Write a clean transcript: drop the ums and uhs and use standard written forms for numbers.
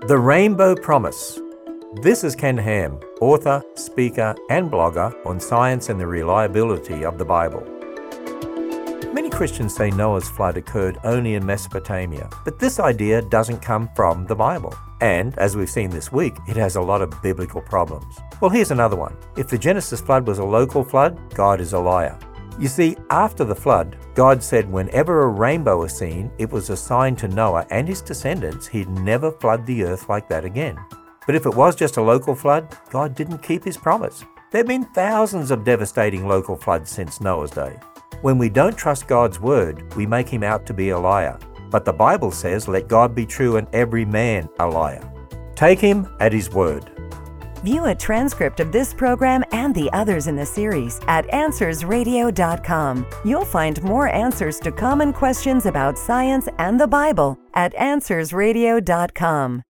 The Rainbow Promise. This is Ken Ham, author, speaker, and blogger on science and the reliability of the Bible. Many Christians say Noah's flood occurred only in Mesopotamia, but this idea doesn't come from the Bible. And, as we've seen this week, it has a lot of biblical problems. Well, here's another one. If the Genesis flood was a local flood, God is a liar. You see, after the flood, God said whenever a rainbow was seen, it was a sign to Noah and his descendants he'd never flood the earth like that again. But if it was just a local flood, God didn't keep his promise. There have been thousands of devastating local floods since Noah's day. When we don't trust God's word, we make him out to be a liar. But the Bible says, let God be true and every man a liar. Take him at his word. View a transcript of this program and the others in the series at AnswersRadio.com. You'll find more answers to common questions about science and the Bible at AnswersRadio.com.